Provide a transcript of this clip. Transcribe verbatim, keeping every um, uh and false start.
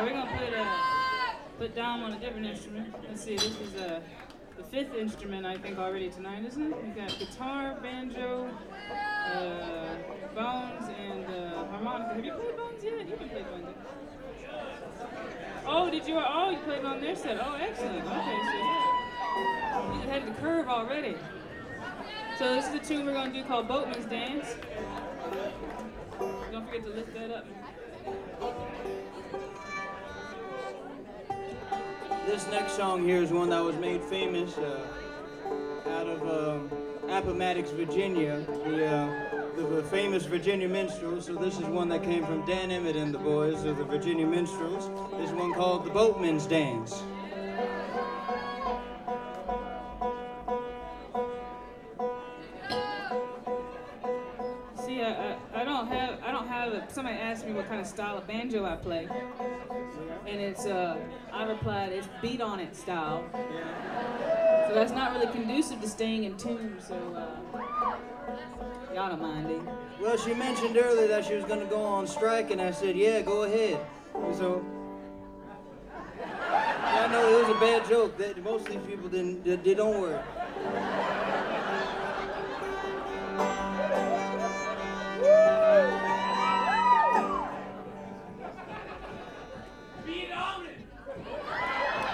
we're gonna put uh, put Dom on a different instrument. Let's see, this is uh, the fifth instrument I think already tonight, isn't it? We got guitar, banjo, uh, bones, and uh, harmonica. Have you played bones yet? You can play bones. Oh, did you? Oh, you played on their set. Oh, excellent. Okay, so yeah, you had the curve already. So this is the tune we're gonna do called Boatman's Dance. Don't forget to lift that up. This next song here is one that was made famous uh, out of uh, Appomattox, Virginia, the, uh, the, the famous Virginia Minstrels. So this is one that came from Dan Emmett and the boys of the Virginia Minstrels. This one called The Boatman's Dance. See, I, I, I don't have, I don't have, a, somebody asked me what kind of style of banjo I play. And it's, uh, I replied, it's beat on it style. So that's not really conducive to staying in tune, so, uh, y'all don't mind it. Well, she mentioned earlier that she was going to go on strike, and I said, yeah, go ahead. And so, yeah, I know it was a bad joke. That most of these people didn't, they, they don't work.